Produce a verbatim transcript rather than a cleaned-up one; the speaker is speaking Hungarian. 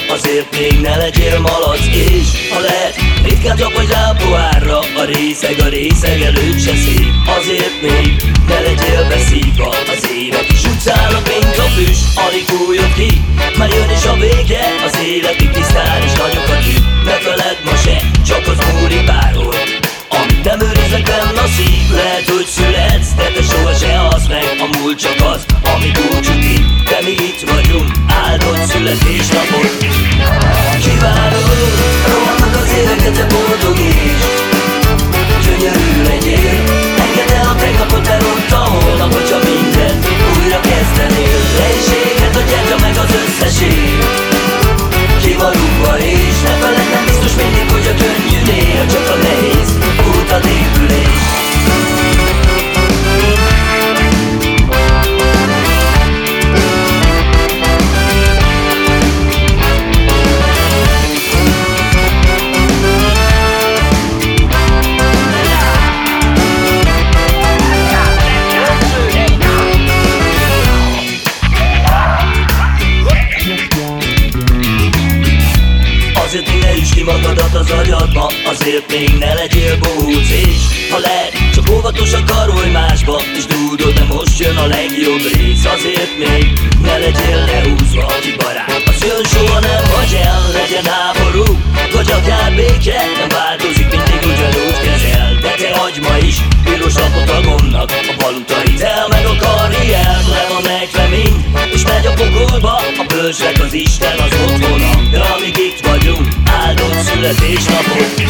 azért még ne legyél malac. És ha lehet, ritkán csapodj rá a pohárra, a részeg a részeg előtt se szép. Azért még ne legyél beszívva, az évek is utcálnak, mint a füst. Alig fújod ki, már jön is a vége, az életig tisztán és nagyokat üt. Ne feledd ma se, csak az múlik bárhol, amit nem őrizek benne a szív. Lehet, hogy születsz, de te soha se halsz meg, a múlt csak az, ami búcsút itt. De mi itt vagyunk, áldott születésnapot kívánunk. Rohannak az éveket, te boldogíts, gyönyörű legyél. Engedd el a tegnapot, elont a holnap, hogyha mindent újra kezdenél. Nehézséget a gyertya meg az összes év, ki van rúgva és ne feledd, nem biztos mindig, hogy a könnyű néha csak a nehéz út a épülés. Azért még ne üsd ki magadat az agyadba, azért még ne legyél bohóc. És ha lehet, csak óvatosan karolj másba, és dúdod, de most jön a legjobb rész. Azért még ne legyél lehúzva, aki barát, az jön, soha nem hagy el. Legyen háború, vagy akár béke, nem változik, mindig ugyanúgy kezel. De te adj ma is piros lapot a gombnak, a valutait el meg a karrier. Le van nekve mind, és megy a pokolba, a bölcsek az Isten az otthona. De amíg itt vagyunk, áldott születésnapot